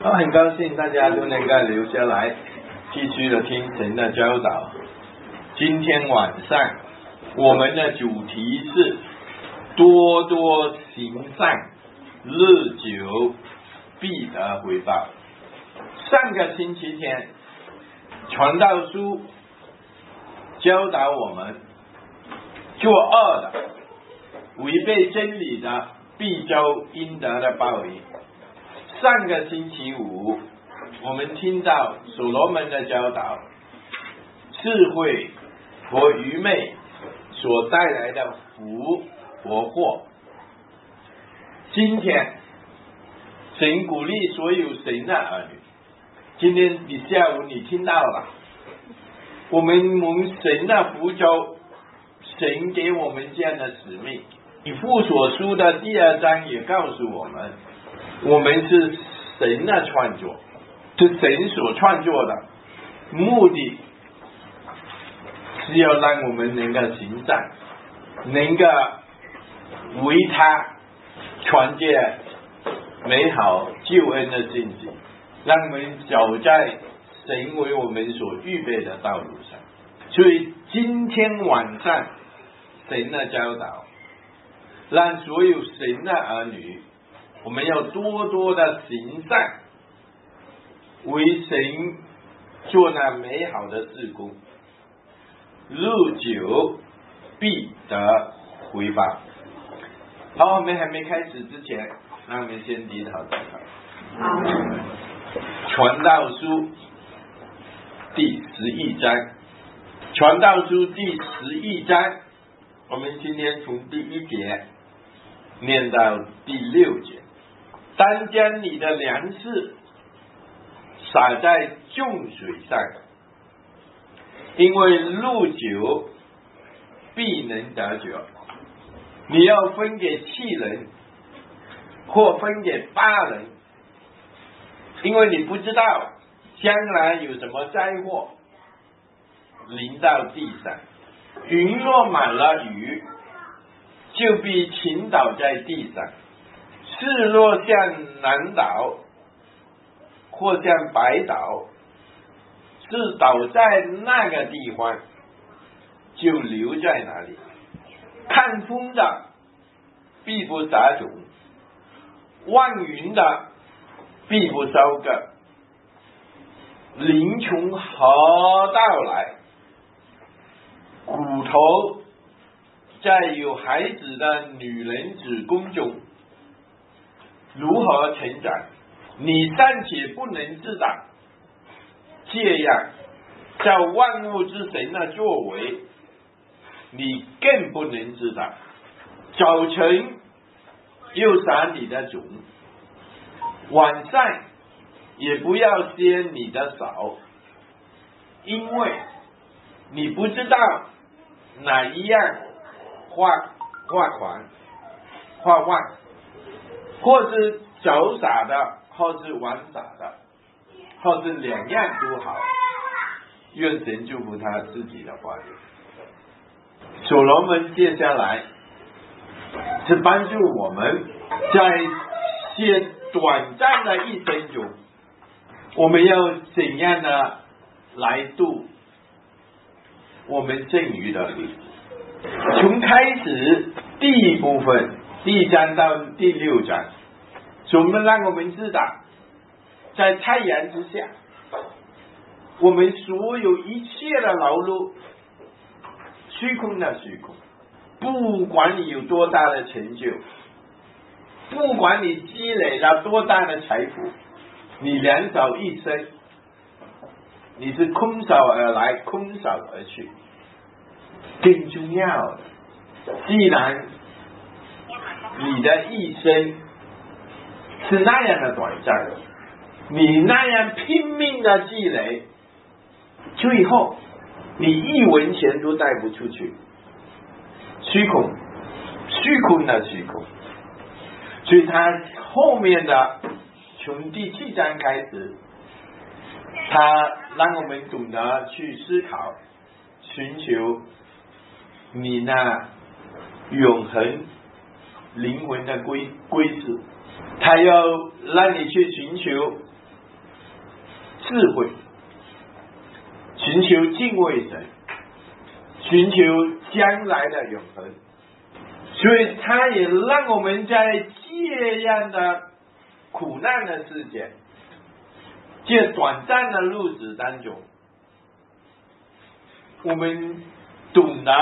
很高兴大家都能够留下来，继续的听神的教导。今天晚上我们的主题是多多行善，日久必得回报。上个星期天传道书教导我们，作恶的、违背真理的必遭应得的报应。上个星期五我们听到所罗门的教导，智慧和愚昧所带来的福和祸。今天神鼓励所有神的儿女，今天下午你听到了，我们蒙神的福州，神给我们这样的使命。以弗所书的第2章也告诉我们，我们是神的创作，是神所创作的，目的是要让我们能够行善，能够为他传接美好救恩的信息，让我们走在神为我们所预备的道路上。所以今天晚上神的教导，让所有神的儿女，我们要多多的行善，为神做那美好的事工，日久必得回报。好，我们还没开始之前，让我们先低头祷告。传道书第11章，传道书第11章，我们今天从第1节念到第6节。当将你的粮食撒在众水上，因为日久必能得救。你要分给7人，或分给8人，因为你不知道将来有什么灾祸临到地上。云若满了雨，就必倾倒在地上。事若向南倒，或向北倒，是倒在那个地方，就留在那里。看风的必不撒种，望云的必不收割。临从何到来，骨头在有孩子的女人子宫中如何成长，你暂且不能知道。这样在万物之神的作为，你更不能知道。早晨又撒你的种，晚上也不要歇你的手，因为你不知道哪一样画旺，或是早撒的，或是晚撒的，或是2样都好。愿神祝福他自己的话语。所罗门接下来是帮助我们在些短暂的一生中，我们要怎样的来度我们剩余的日子。从开始第1部分第1章到第6章，让我们知道，在太阳之下，我们所有一切的劳碌虚空的虚空。不管你有多大的成就，不管你积累了多大的财富，你两手一伸，你是空手而来，空手而去。更重要的，既然你的一生是那样的短暂，你那样拼命的积累，最后你1文钱都带不出去。虚空的虚空。所以他后面的从第7章开始，他让我们懂得去思考，寻求你那永恒灵魂的归宿。他要让你去寻求智慧，寻求敬畏神，寻求将来的永恒。所以他也让我们在这样的苦难的世界，这短暂的日子当中，我们懂得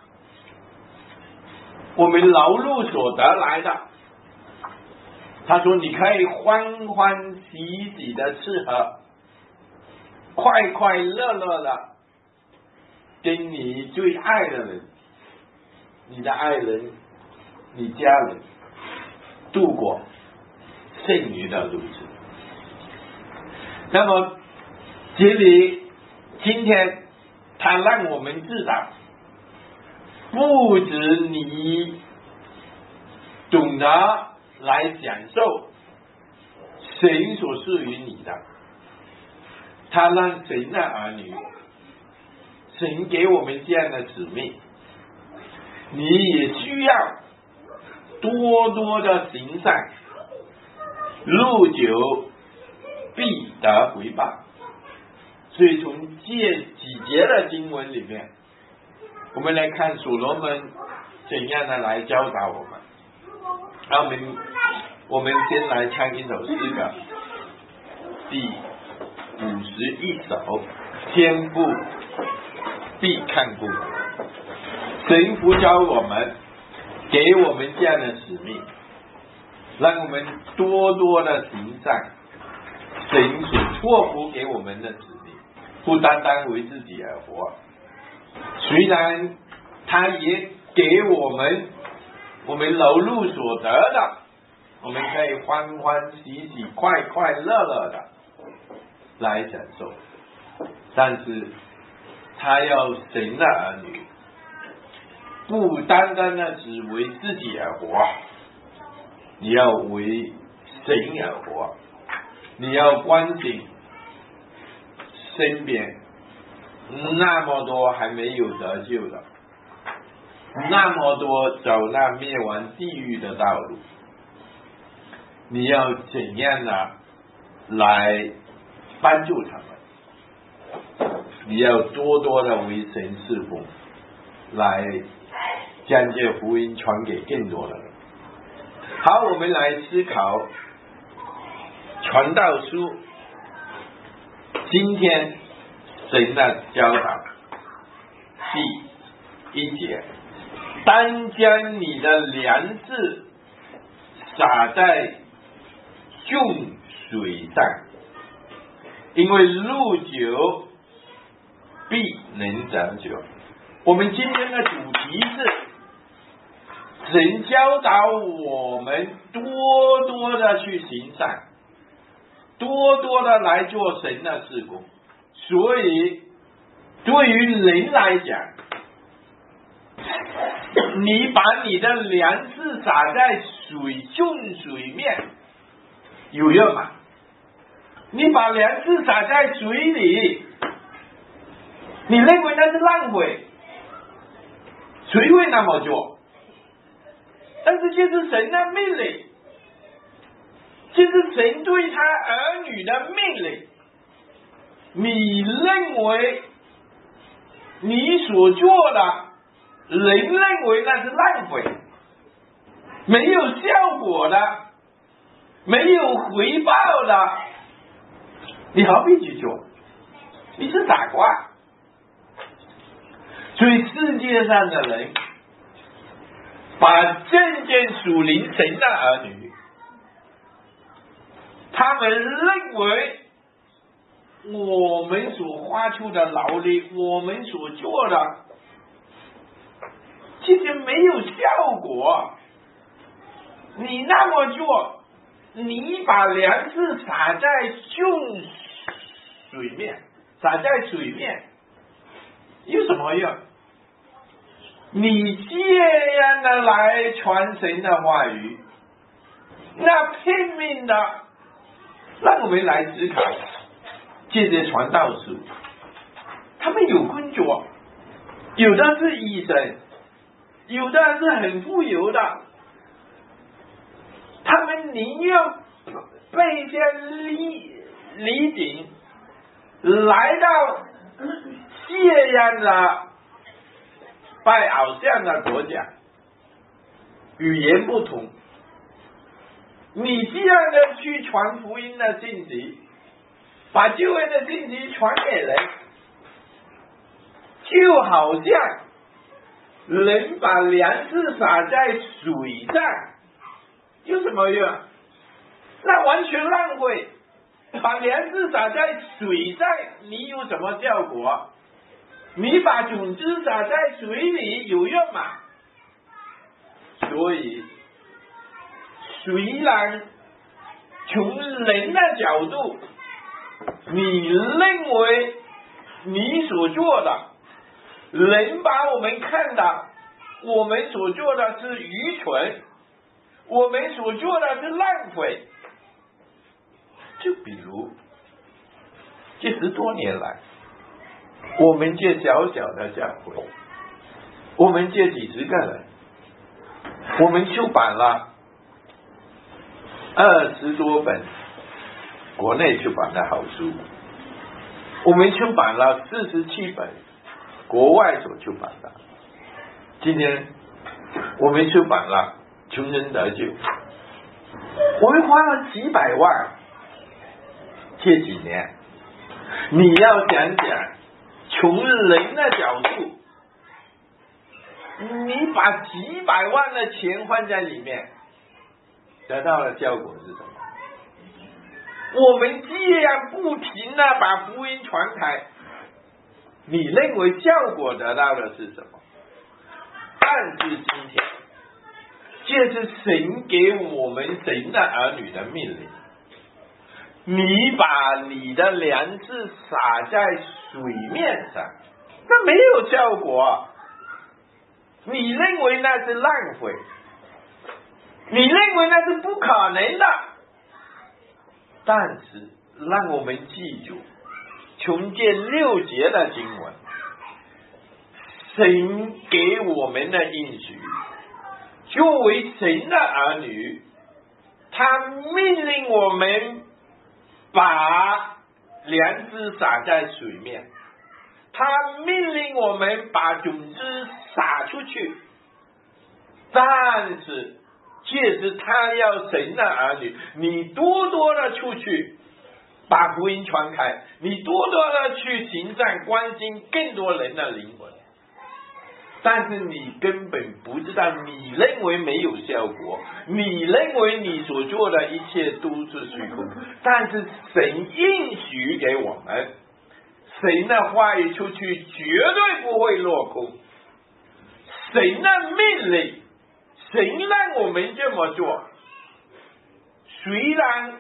我们劳碌所得来的。他说你可以欢欢喜喜的吃喝，快快乐乐的跟你最爱的人，你的爱人，你家人度过剩余的日子。那么这里今天他让我们知道，不止你懂得来享受神所赐予你的，他让神的儿女，神给我们这样的使命，你也需要多多的行善，日久必得回报。所以从这几节的经文里面，我们来看所罗门怎样的来教导我们。我们先来唱一首诗歌，第51首，天父必看顾。神呼召我们，给我们这样的使命，让我们多多的行善。神所托付给我们的使命，不单单为自己而活。虽然他也给我们劳碌所得的，我们可以欢欢喜喜、快快乐乐的来享受，但是他要神的儿女，不单单的只为自己而活，你要为神而活，你要关心身边那么多还没有得救的，那么多走那灭亡地狱的道路，你要怎样的来帮助他们？你要多多的为神侍奉，来将这福音传给更多的人。好，我们来思考传道书今天神的教导，第1节，当将你的粮食撒在众水上，因为日久必能长久。我们今天的主题是神教导我们多多的去行善，多多的来做神的事工。所以对于人来讲，你把你的粮食撒在众水面有用吗？你把粮食撒在水里，你认为那是浪费？谁会那么做？但是这是神的命令，这是神对他儿女的命令。你认为你所做的，人认为那是浪费，没有效果的，没有回报的，你何必去做？你是傻瓜。所以世界上的人把真正属灵神的儿女，他们认为我们所花出的劳力，我们所做的，其实没有效果。你那么做，你把粮食撒在众水面，撒在水面有什么用？你这样的来传神的话语，那拼命的让我们来思考这些传道书，他们有工作，有的是医生，有的是很富有的，他们宁愿被一些礼顶来到这样的拜偶像的国家，语言不同，你这样的去传福音的信息，把救恩的信息传给人，就好像人把粮食撒在水上，有什么用？那完全浪费。把粮食撒在水上，你有什么效果？你把种子撒在水里有用吗？所以，虽然从人的角度，你认为你所做的，人把我们看到，我们所做的是愚蠢，我们所做的是浪费。就比如这10多年来，我们这小小的教会，我们这几十个人，我们出版了20多本国内出版的好书，我们出版了47本国外所出版的，今天我们出版了穷人得救，我们花了几百万。这几年，你要讲讲从人的角度，你把几百万的钱放在里面，得到的效果是什么？我们这样不停的把福音传开，你认为效果得到的是什么？但是今天，这是神给我们神的儿女的命令。你把你的粮食撒在水面上，那没有效果。你认为那是浪费，你认为那是不可能的。但是让我们记住，从这6节的经文，神给我们的应许，作为神的儿女，他命令我们把粮食撒在水面，他命令我们把种子撒出去，但是这是他要神的儿女，你多多的出去把福音传开，你多多的去行善，关心更多人的灵魂。但是你根本不知道，你认为没有效果，你认为你所做的一切都是虚空，但是神应许给我们，神的话语出去绝对不会落空，神的命令，神让我们这么做，虽然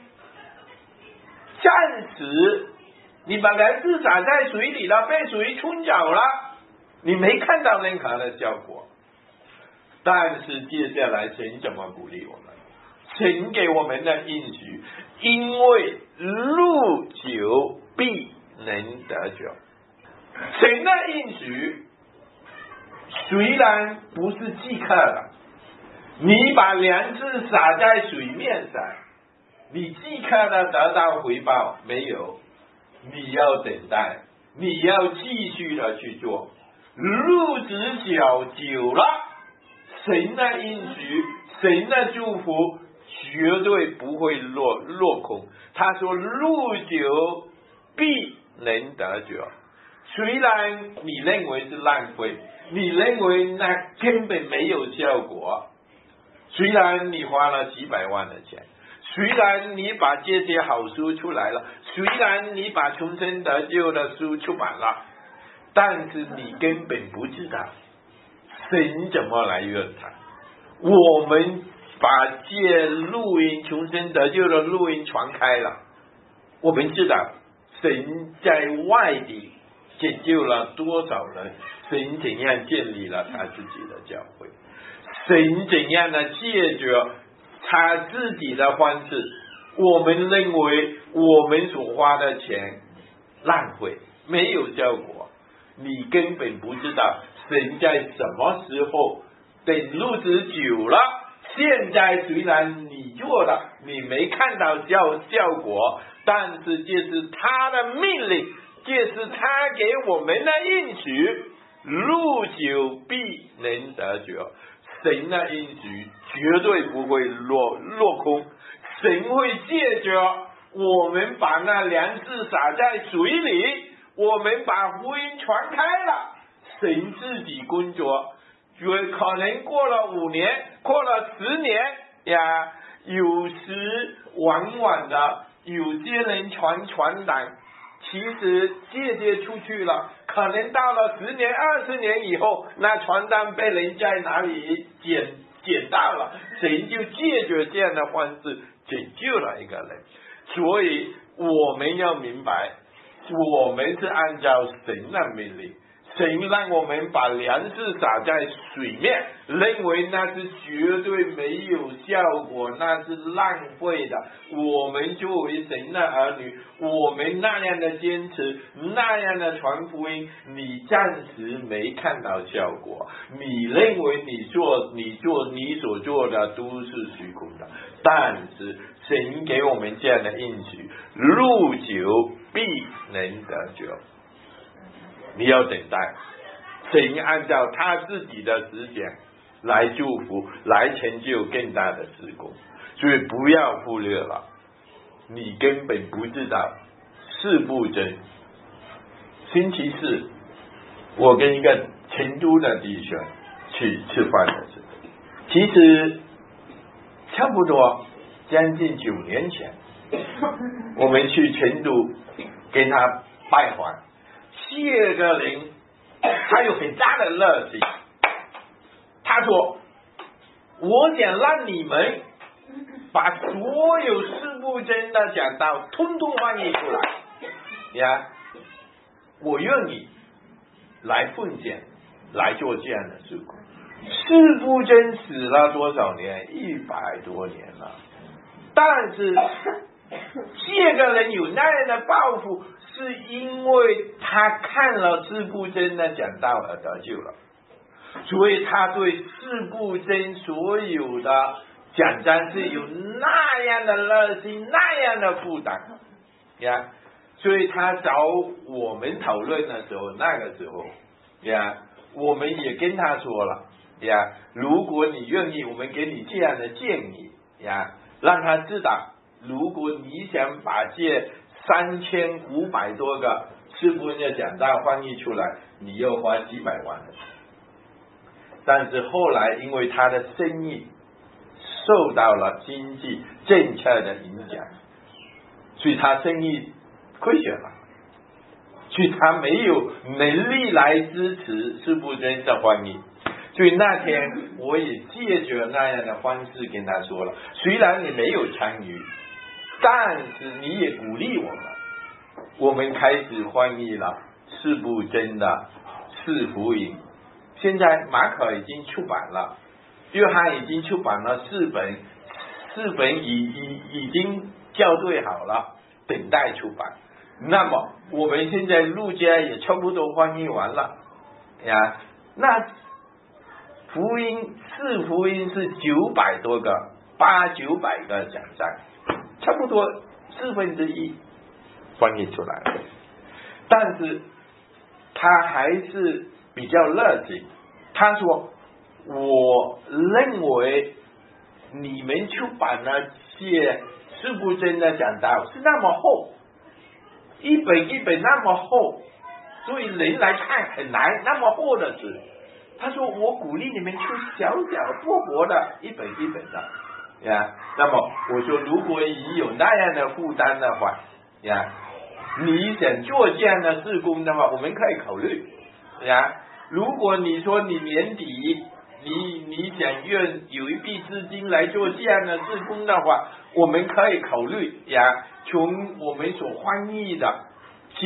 暂时你把粮食撒在水里了，被水冲走了，你没看到任何的效果，但是接下来神怎么鼓励我们？神给我们的应许，因为入酒必能得救。神的应许虽然不是即刻的，你把粮食撒在水面上，你即刻的得到回报没有？你要等待，你要继续的去做。日子久了，神的应许，神的祝福绝对不会落空。他说入酒必能得救。虽然你认为是浪费，你认为那根本没有效果，虽然你花了几百万的钱，虽然你把这些好书出来了，虽然你把重生得救的书出版了，但是你根本不知道神怎么来用它。我们把这录音重生得救的录音传开了，我们知道神在外地拯救了多少人，神怎样建立了他自己的教会，神怎样的借着他自己的方式，我们认为我们所花的钱浪费，没有效果，你根本不知道神在什么时候，等日子久了，现在虽然你做了，你没看到效果，但是这是他的命令， 这是他给我们的应许，入久必能得着。神的应许绝对不会落空，神会借着我们把那粮食撒在水里，我们把福音传开了，神自己工作。有可能过了5年，过了10年呀，有时往往的有些人传单，其实借出去了，可能到了10年20年以后，那传单被人在哪里捡到了，神就借着这样的方式拯救了一个人。所以我们要明白，我们是按照神的命令，神让我们把粮食撒在水面，认为那是绝对没有效果，那是浪费的。我们作为神的儿女，我们那样的坚持，那样的传福音，你暂时没看到效果，你认为你所做的都是虚空的，但是神给我们这样的应许，入久必能得救。你要等待，神按照他自己的时间来祝福，来成就更大的事工。所以不要忽略了，你根本不知道4步真。星期4，我跟一个成都的弟兄去吃饭的时候，其实差不多将近9年前，我们去成都跟他拜访。这个人他有很大的热情，他说我想让你们把所有4步真的讲道通通翻译出来呀，我愿意来奉献，来做这样的事工。4步真死了多少年？100多年了，但是这个人有那样的抱负，是因为他看了4步真的讲道而得救了，所以他对4步真所有的讲章是有那样的热心，那样的负担呀。所以他找我们讨论的时候，那个时候呀，我们也跟他说了呀，如果你愿意，我们给你这样的建议呀，让他知道，如果你想把这3500多个4步真的讲道翻译出来，你要花几百万的。但是后来因为他的生意受到了经济政策的影响，所以他生意亏损了，所以他没有能力来支持4步真的翻译。所以那天我也借着那样的方式跟他说了，虽然你没有参与，但是你也鼓励我们开始翻译了4步真的4福音。现在马可已经出版了，约翰已经出版了4本已经校对好了，等待出版。那么我们现在路加也差不多翻译完了呀，那福音4福音是900多个800-900个讲章，差不多1/4翻译出来了。但是他还是比较热情，他说我认为你们出版了些4步真的讲道是那么厚，一本那么厚，所以人来看很难，那么厚的纸。他说我鼓励你们出小薄薄的一本的呀。那么我说如果你有那样的负担的话呀，你想做这样的事工的话，我们可以考虑呀。如果你说你年底你想用有一笔资金来做这样的事工的话，我们可以考虑呀，从我们所翻译的这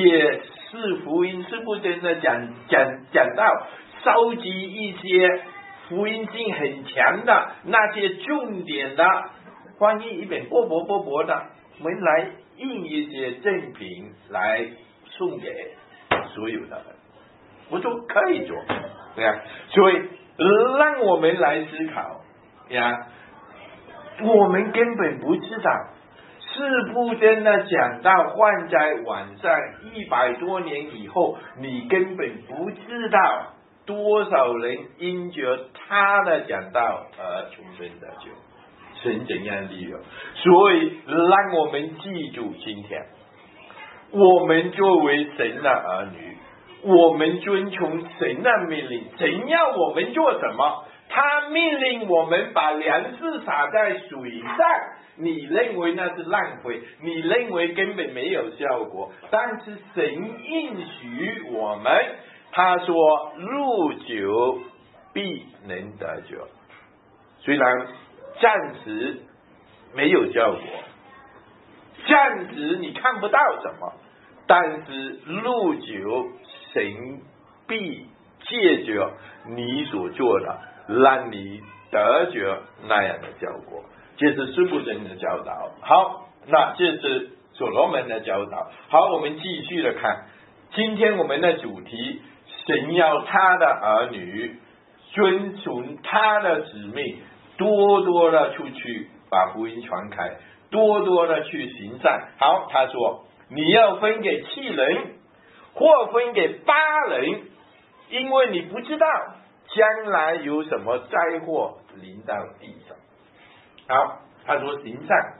4福音4步真的讲道，收集一些福音性很强的那些重点的，翻译一本薄薄的，我们来印一些赠品来送给所有的人。我说可以做，对呀。所以让我们来思考呀，我们根本不知道四部真的讲到换在晚上100多年以后，你根本不知道多少人因着他的讲道而重生得救，神怎样利用。所以让我们记住，今天我们作为神的儿女，我们遵从神的命令，神要我们做什么，他命令我们把粮食撒在水上，你认为那是浪费，你认为根本没有效果，但是神应许我们，他说入酒必能得救。虽然暂时没有效果，暂时你看不到什么，但是入酒神必借着你所做的让你得着那样的效果。这是司布真的教导。好，那这是所罗门的教导。好，我们继续的看今天我们的主题，神要他的儿女遵从他的使命，多多的出去把福音传开，多多的去行善。好，他说你要分给7人或分给8人，因为你不知道将来有什么灾祸临到地上。好，他说行善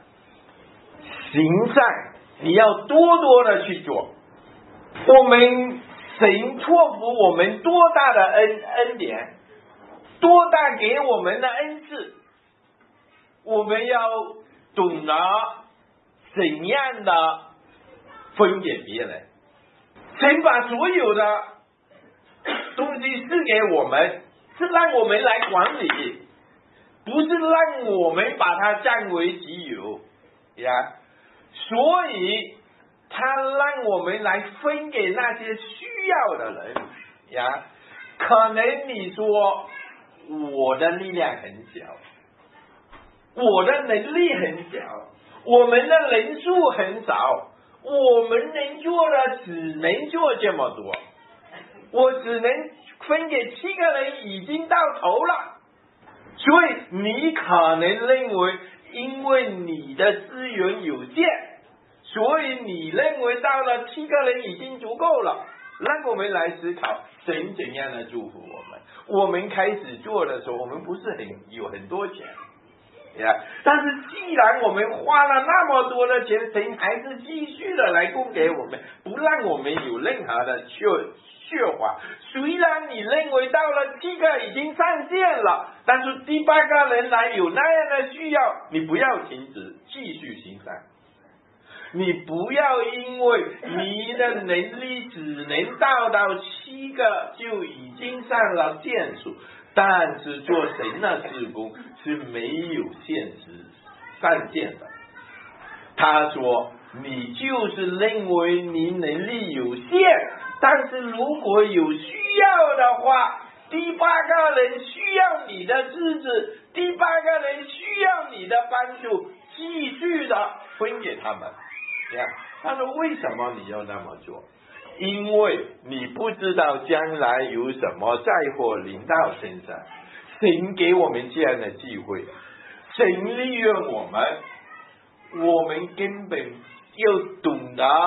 你要多多的去做。我们神托付我们多大的恩典，多大给我们的恩赐，我们要懂得怎样的分给别人。神把所有的东西赐给我们，是让我们来管理，不是让我们把它占为己有呀。所以他让我们来分给那些需要的人呀。可能你说我的力量很小，我的能力很小，我们的人数很少，我们能做的只能做这么多，我只能分给7个人已经到头了。所以你可能认为因为你的资源有限，所以你认为到了7个人已经足够了。让我们来思考神怎样的祝福我们。我们开始做的时候，我们不是有很多钱呀，但是既然我们花了那么多的钱，神还是继续的来供给我们，不让我们有任何的缺乏。虽然你认为到了7个已经上线了，但是第8个人来有那样的需要，你不要停止，继续行善。你不要因为你的能力只能到7个就已经上了线数，但是做神的事工是没有上限的。他说你就是认为你能力有限，但是如果有需要的话，第8个人需要你的支持，第8个人需要你的帮助，继续的分给他们。他说为什么你要那么做？因为你不知道将来有什么灾祸临到身上。神给我们这样的机会，神利用我们根本要懂得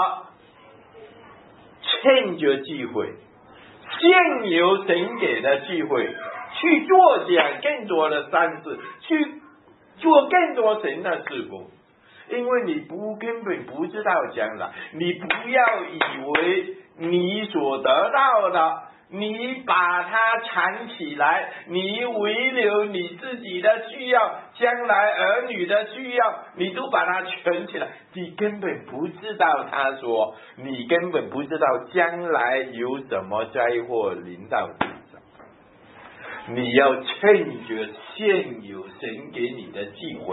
趁着机会，现有神给的机会去做这样更多的善事，去做更多神的事工。因为你根本不知道将来，你不要以为你所得到的，你把它藏起来，你唯留你自己的需要，将来儿女的需要，你都把它存起来，你根本不知道。他说你根本不知道将来有什么灾祸临到地上，你要趁着现有神给你的机会。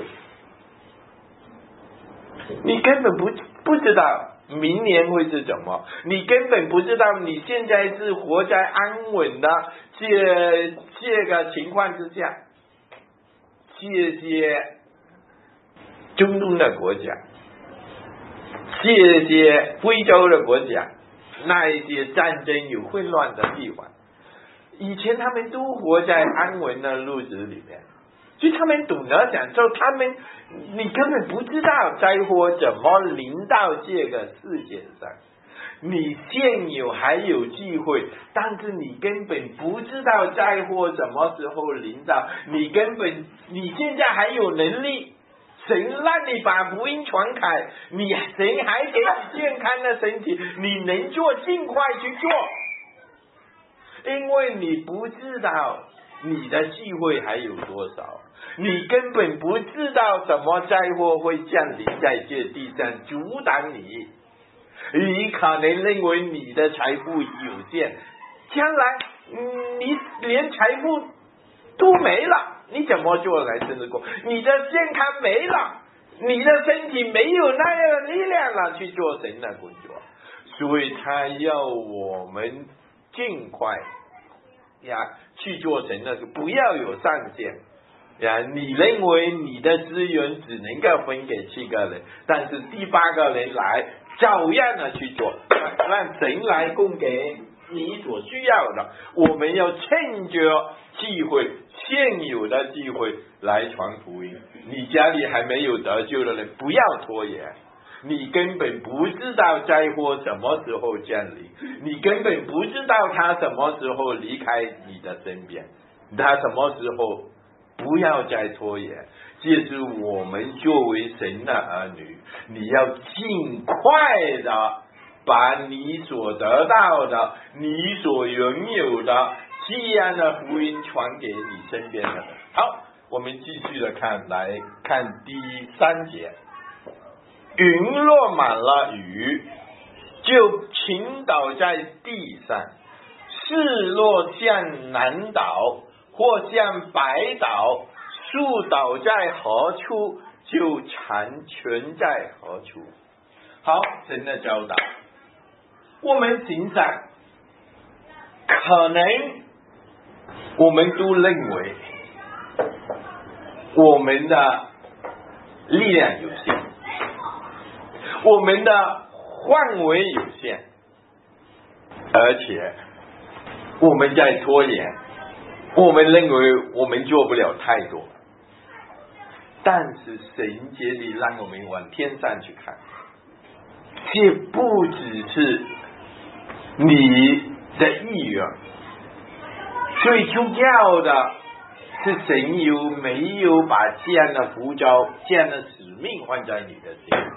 你根本不知道明年会是什么，你根本不知道你现在是活在安稳的这个情况之下。这些中东的国家，这些非洲的国家，那一些战争有混乱的地方，以前他们都活在安稳的日子里面， 所以他们懂得享受，你根本不知道灾祸怎么临到这个世界上。你现有还有机会，但是你根本不知道灾祸什么时候临到，你现在还有能力，神让你把福音传开，神还给你健康的身体，你能做尽快去做，因为你不知道你的机会还有多少，你根本不知道什么灾祸会降临在这地上阻挡你。你可能认为你的财富有限，将来你连财富都没了，你怎么做来生日过？你的健康没了，你的身体没有那样的力量了去做神的工作，所以他要我们尽快去做神的，不要有上限。你认为你的资源只能够分给7个人，但是第8个人来照样的去做，让神来供给你所需要的。我们要趁着机会，现有的机会来传福音。你家里还没有得救的人，不要拖延。你根本不知道灾祸什么时候降临，你根本不知道他什么时候离开你的身边，他什么时候，不要再拖延。这是我们作为神的儿女，你要尽快的把你所得到的，你所拥有的这样的福音传给你身边的人。好，我们继续的来看第3节。云落满了雨，就倾倒在地上，是若向南倒或向北倒，树倒在何处，就常存在何处。好，神的教导，我们欣赏，可能我们都认为我们的力量有限，我们的范围有限，而且我们在拖延，我们认为我们做不了太多。但是神这里让我们往天上去看，这不只是你的意愿，最重要的是神有没有把这样的呼召、这样的使命放在你的心里。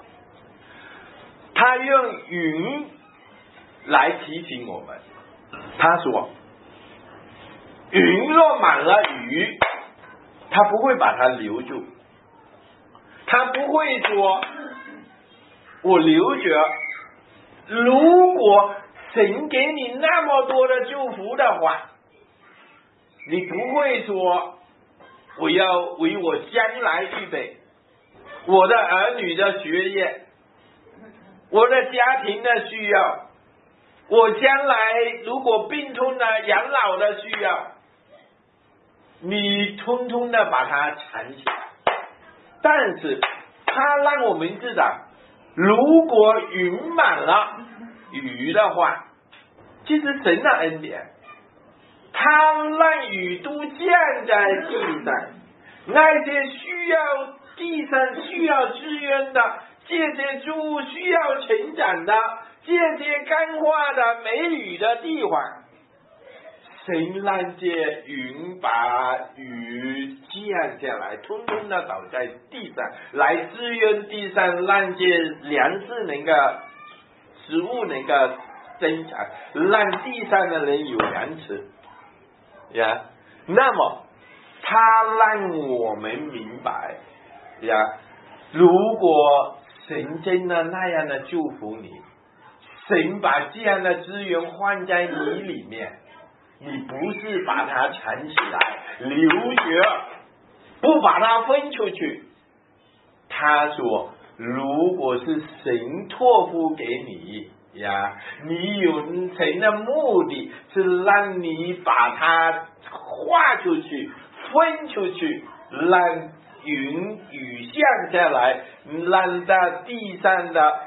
他用云来提醒我们，他说云若满了雨，他不会把它留住，他不会说我留着，如果神给你那么多的祝福的话，你不会说我要为我将来预备我的儿女的学业，我的家庭的需要，我将来如果病痛的养老的需要，你通通的把它藏起来。但是他让我们知道，如果云满了雨的话，这是神的恩典，他让雨都降在地上，那些地上需要资源的，这些植物需要成长的，这些干化的没雨的地方，神让这云把雨降下来，通通的倒在地上，来支援地上，让这粮食能够食物能够生产，让地上的人有粮吃呀。那么他让我们明白呀，如果神真的那样的祝福你，神把这样的资源放在你里面，你不是把它藏起来留着，不把它分出去。他说如果是神托付给你呀，你有神的目的是让你把它划出去分出去，让雨降下来，让在地上的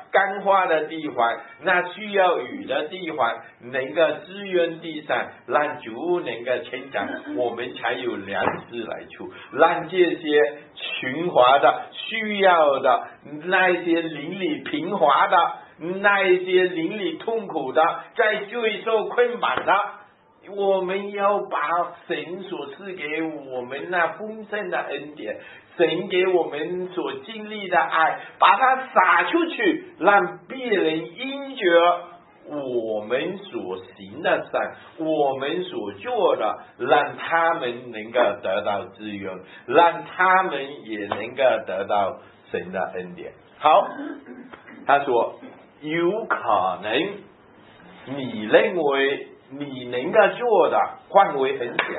干花的地方，那需要雨的地方，能够滋润地上，让植物能够成长，我们才有粮食来吃。让这些循环的、需要的、那一些邻里平滑的、那一些邻里痛苦的、在最受捆绑的，我们要把神所赐给我们那丰盛的恩典，神给我们所经历的爱，把它撒出去，让别人因着我们所行的善，我们所做的，让他们能够得到滋润，让他们也能够得到神的恩典。好，他说有可能你认为你能够做的范围很小，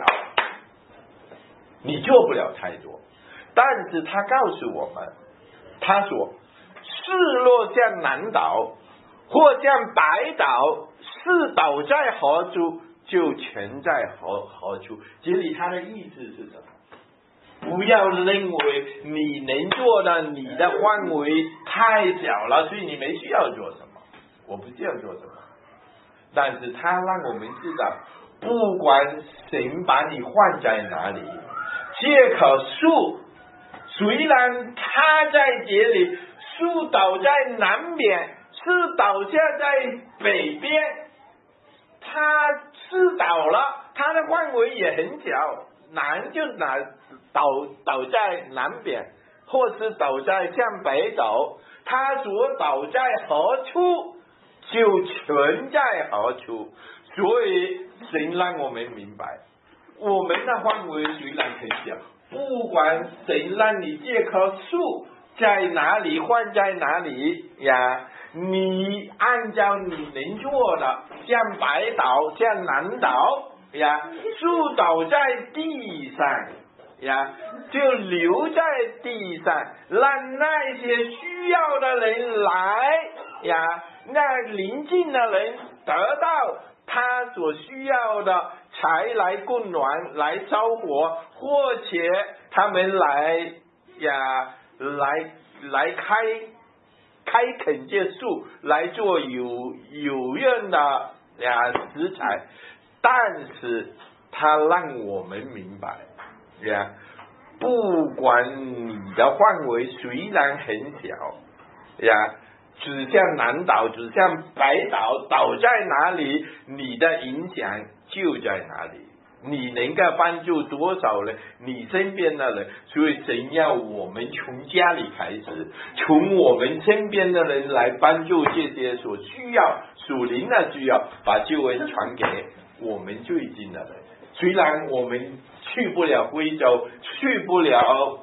你做不了太多，但是他告诉我们，他说事若像南岛或像北岛，是倒在何处就全在何处。这里他的意思是什么？不要认为你能做的，你的范围太小了，所以你没需要做什么。我不需要做什么，但是他让我们知道，不管神把你放在哪里，这棵树虽然它在这里，树倒在南边，是倒下在北边，它是倒了，它的范围也很小，南就倒在南边，或是倒在向北倒，它所倒在何处就全在何处。所以神让我们明白，我们的范围虽然很小，不管神让你这棵树在哪里放在哪里呀，你按照你能做的，像北岛像南岛呀，树倒在地上呀，就留在地上，让那些需要的人来呀，那邻近的人得到他所需要的，才来供暖来烧火，或者他们来呀来开垦这树来做有用的呀食材。但是他让我们明白呀，不管你的范围虽然很小呀，指向南岛指向北岛，岛在哪里，你的影响就在哪里，你能够帮助多少人，你身边的人。所以神要我们从家里开始，从我们身边的人来帮助这些所需要属灵的需要，把救恩传给我们最近的人。虽然我们去不了非洲，去不了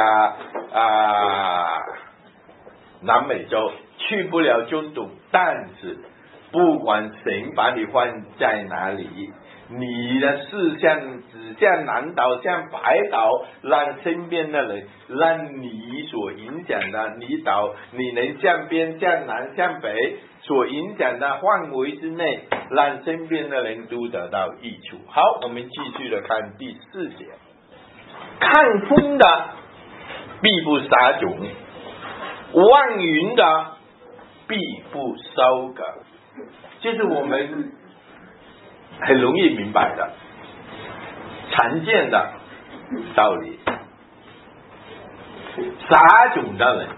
南美洲，去不了中东，但是不管神把你放在哪里，你的视线指向南岛向北岛，让身边的人，让你所影响的你能向边向南向北所影响的范围之内，让身边的人都得到益处。好，我们继续的看第4节，看风的必不撒种，望云的必不收割，这是我们很容易明白的常见的道理。撒种的人，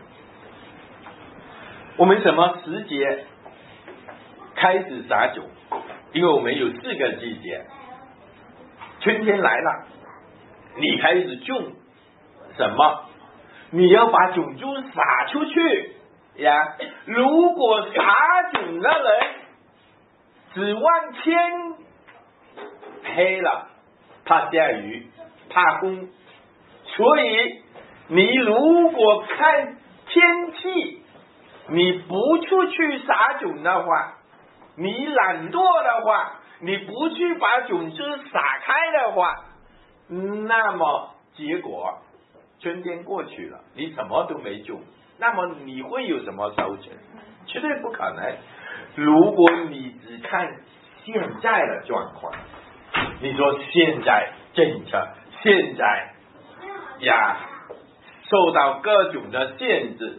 我们什么时节开始撒种？因为我们有4个季节，春天来了，你开始种什么？你要把种子撒出去呀。如果撒种的人指望天黑了，怕下雨怕风，所以你如果看天气，你不出去撒种的话，你懒惰的话，你不去把种子撒开的话，那么结果春天过去了，你什么都没种，那么你会有什么收成？绝对不可能。如果你只看现在的状况，你说现在政策现在受到各种的限制，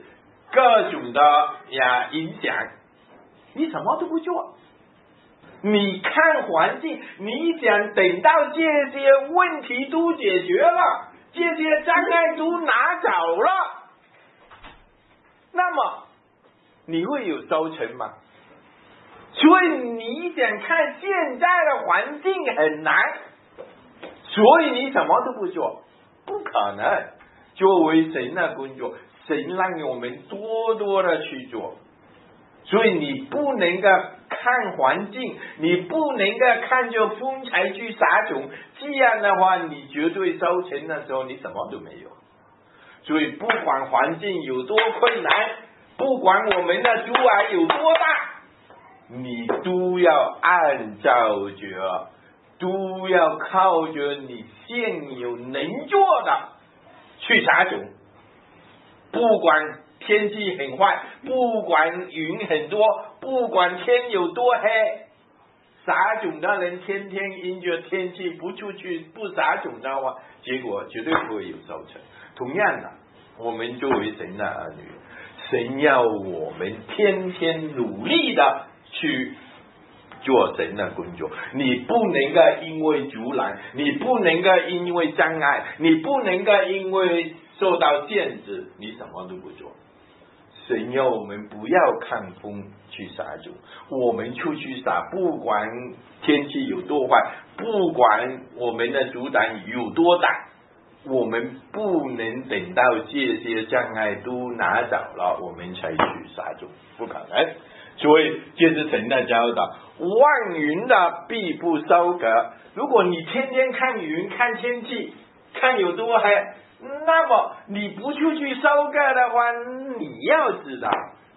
各种的影响，你什么都不做。你看环境，你想等到这些问题都解决了，这些障碍都拿走了，那么你会有收成吗？所以你想看现在的环境很难，所以你什么都不做，不可能。作为神的工作，神让我们多多的去做，所以你不能够看环境，你不能够看着风才去撒种，这样的话你绝对收成的时候你什么都没有。所以不管环境有多困难，不管我们的阻碍有多大，你都要按照着，都要靠着你现有能做的去撒种。不管天气很坏，不管云很多，不管天有多黑，撒种的人天天因着天气不出去不撒种的话，结果绝对不会有收成。同样的，我们作为神的儿女，神要我们天天努力的去做神的工作。你不能够因为阻拦，你不能够因为障碍，你不能够因为受到限制，你什么都不做。神要我们不要看风去撒种，我们出去撒，不管天气有多坏，不管我们的阻挡有多大，我们不能等到这些障碍都拿走了，我们才去撒种，不可能。所以这是神的教导，望云的必不收割。如果你天天看云，看天气，看有多黑，那么你不出去收割的话，你要知道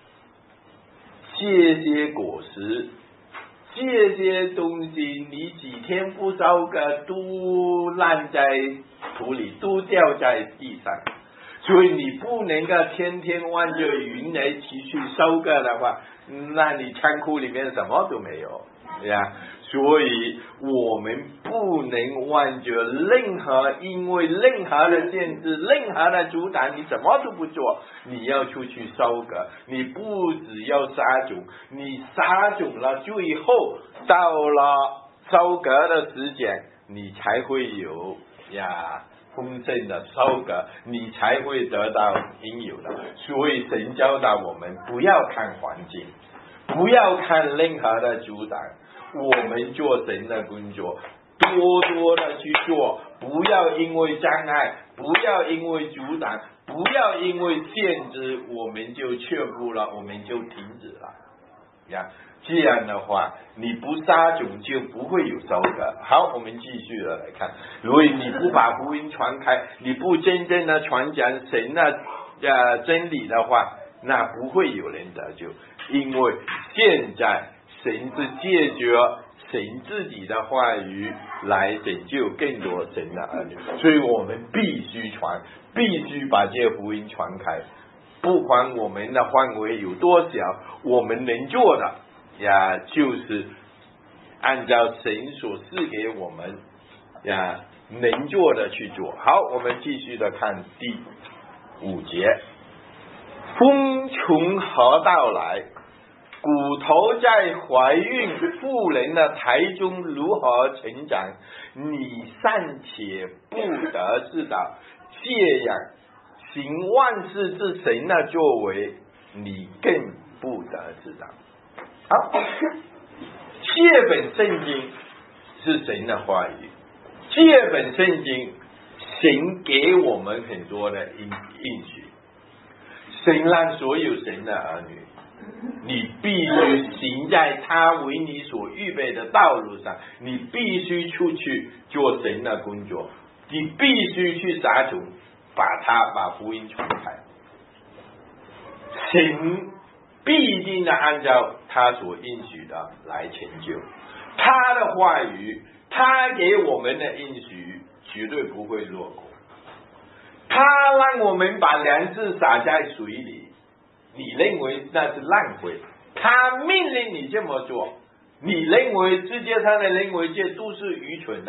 这些果实，这些东西你几天不收割都烂在土里，都掉在地上。所以你不能够天天望着云来去收割的话，那你仓库里面什么都没有呀。所以我们不能望着因为任何的限制，任何的阻挡，你什么都不做，你要出去收割。你不只要撒种，你撒种了，最后到了收割的时间，你才会有丰盛的收割，你才会得到应有的。所以神教导我们不要看环境，不要看任何的阻挡，我们做神的工作，多多的去做，不要因为障碍，不要因为阻挡，不要因为限制，我们就却步了，我们就停止了这样的话，你不撒种就不会有收割。好，我们继续的来看，如果你不把福音传开，你不真正的传讲神的真理的话，那不会有人得救。因为现在神是借着神自己的话语来拯救更多神的儿女，所以我们必须传，必须把这福音传开。不管我们的范围有多小，我们能做的就是按照神所赐给我们能做的去做。好，我们继续的看第5节，风从何到来？骨头在怀孕妇人的胎中如何成长？你尚且不得知道，这样行万事之神的作为，你更不得知道。好，这本圣经是神的话语，这本圣经神给我们很多的应许，神让所有神的儿女，你必须行在他为你所预备的道路上，你必须出去做神的工作，你必须去撒种，把福音传开。神必定的按照他所应许的来成就，他的话语，他给我们的应许绝对不会落空。他让我们把粮食撒在水里，你认为那是浪费，他命令你这么做，你认为世界上的认为这都是愚蠢的，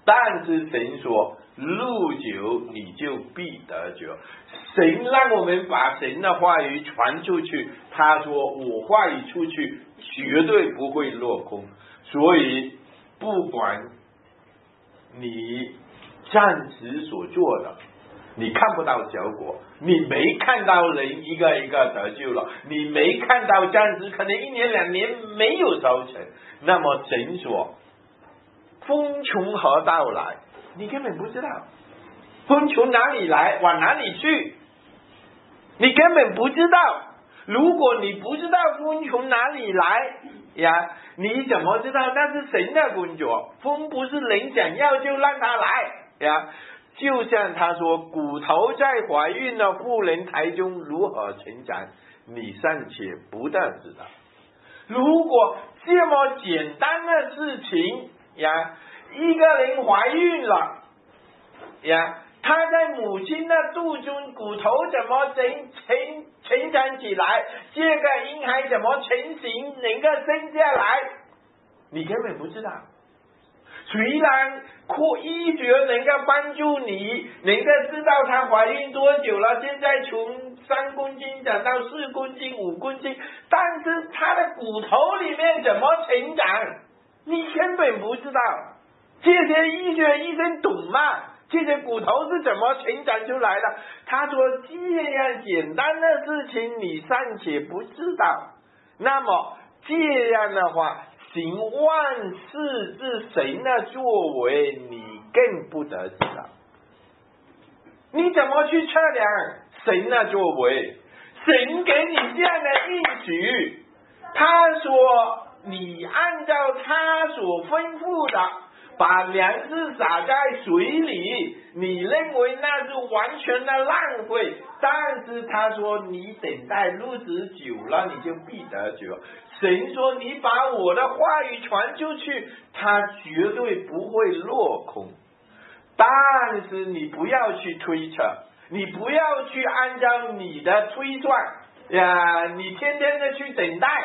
但是神说路久你就必得救。神让我们把神的话语传出去，他说我话语出去绝对不会落空。所以不管你暂时所做的，你看不到效果，你没看到人一个一个得救了，你没看到暂时可能1年2年没有收成，那么神说风从何到来，你根本不知道。风从哪里来，往哪里去，你根本不知道。如果你不知道风从哪里来呀，你怎么知道那是神的工作？风不是人想要就让它来呀。就像他说，骨头在怀孕的妇人胎中如何成长，你尚且不得知道。如果这么简单的事情呀，一个人怀孕了呀，他在母亲的肚中骨头怎么成长起来，这个婴孩怎么成型能够生下来，你根本不知道。虽然医学能够帮助你能够知道她怀孕多久了，现在从3公斤长到4公斤5公斤，但是她的骨头里面怎么成长你根本不知道。这些医学医生懂吗？这些骨头是怎么成长出来的？他说这样简单的事情你尚且不知道，那么这样的话行万事之神的作为你更不得知道。你怎么去测量神的作为？神给你这样的应许，他说你按照他所吩咐的把粮食撒在水里，你认为那是完全的浪费，但是他说你等待日子久了你就必得救。神说你把我的话语传出去，他绝对不会落空。但是你不要去推测，你不要去按照你的推算呀，你天天的去等待。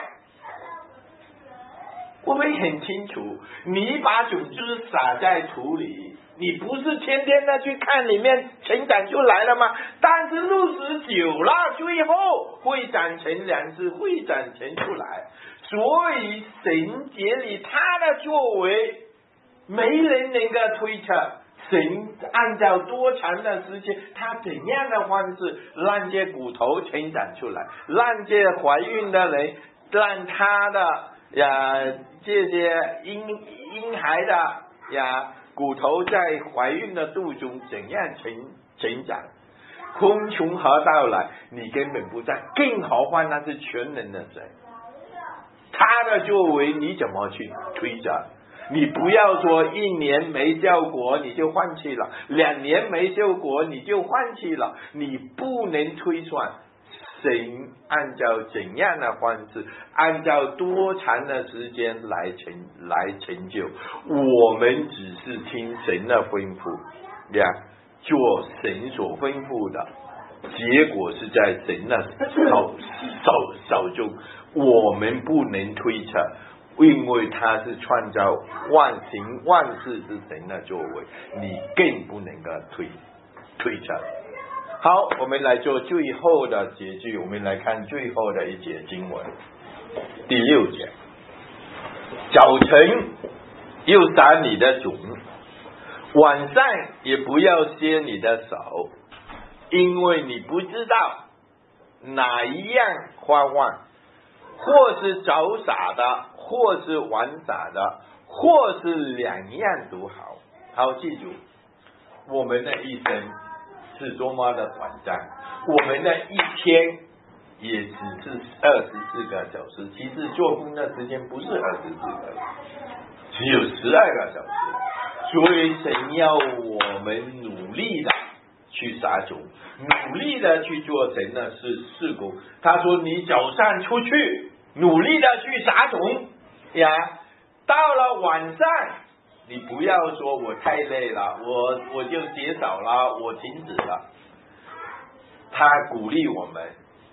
我们很清楚，你把种子撒在土里，你不是天天的去看里面成长出来了吗？但是日子久了，最后会长成粮食，会长成出来。所以神节里他的作为没人能够推测，神按照多长的时间，他怎样的方式让这骨头成长出来，让这怀孕的人，让他的这些婴孩的骨头在怀孕的肚中怎样成长，风从何到来你根本不知道，更何况那是全能的神，他的作为你怎么去推测？你不要说1年没效果你就放弃了，2年没效果你就放弃了，你不能推算神按照怎样的方式，按照多长的时间来成就。我们只是听神的吩咐呀，做神所吩咐的，结果是在神的手中，我们不能推测，因为他是创造万行万事之神的作为，你更不能够推测。好，我们来做最后的结句，我们来看最后的一节经文，第6节。早晨又撒你的种，晚上也不要歇你的手，因为你不知道哪一样发旺，或是早撒的，或是晚撒的，或是2样都好。好，记住，我们的一生是多么的短暂，我们的一天也只是24个小时，其实做工的时间不是24个，只有12个小时。所以神要我们努力的去撒种，努力的去做神的事工。他说你早上出去努力的去撒种呀，到了晚上你不要说我太累了，我就减少了，我停止了。他鼓励我们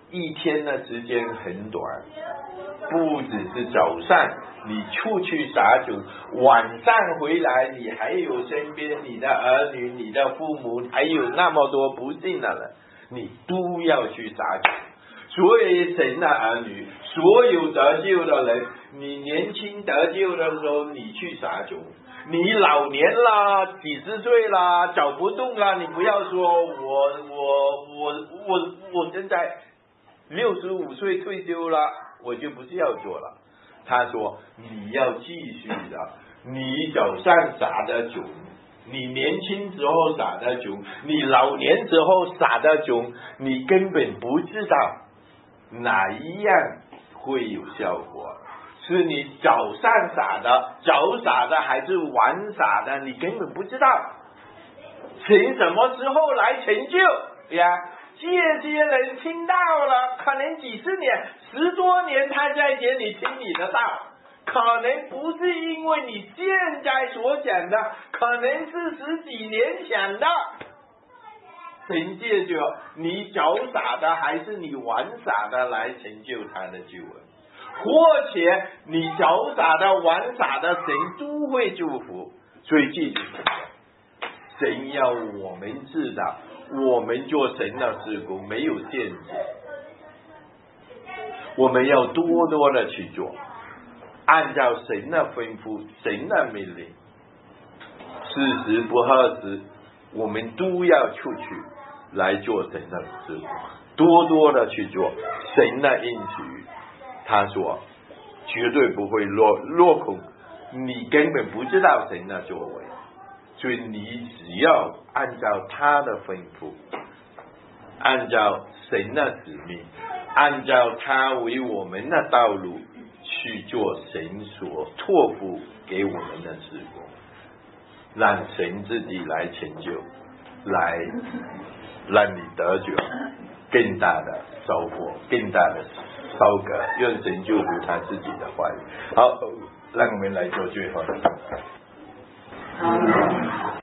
一天的时间很短，不只是早上你出去撒种，晚上回来你还有身边你的儿女、你的父母，还有那么多不信的人，你都要去撒种。所以神的儿女，所有得救的人，你年轻得救的时候你去撒种，你老年了几十岁了走不动了，你不要说我现在65岁退休了，我就不是要做了。他说你要继续的，你早上撒的种，你年轻时候撒的种，你老年时候撒的种，你根本不知道哪一样会有效果，是你早上撒的、早撒的还是晚撒的，你根本不知道神什么时候来成就呀。这些人听到了，可能几十年、10多年他在这里听你的道，可能不是因为你现在所讲的，可能是10几年想的。神借着你早撒的还是你晚撒的来成就他的救恩，或者你早撒的晚撒的，神都会祝福。所以记住，神要我们知道，我们做神的事工没有限制，我们要多多的去做，按照神的吩咐、神的命令，适时不合时，我们都要出去来做神的事工，多多的去做神的应许。他说绝对不会落空，你根本不知道神的作为，所以你只要按照他的吩咐，按照神的使命，按照他为我们的道路去做神所托付给我们的事工，让神自己来成就，来让你得着更大的收获，更大的收割，愿神祝福他自己的话语。好，让我们来做最后的祷告。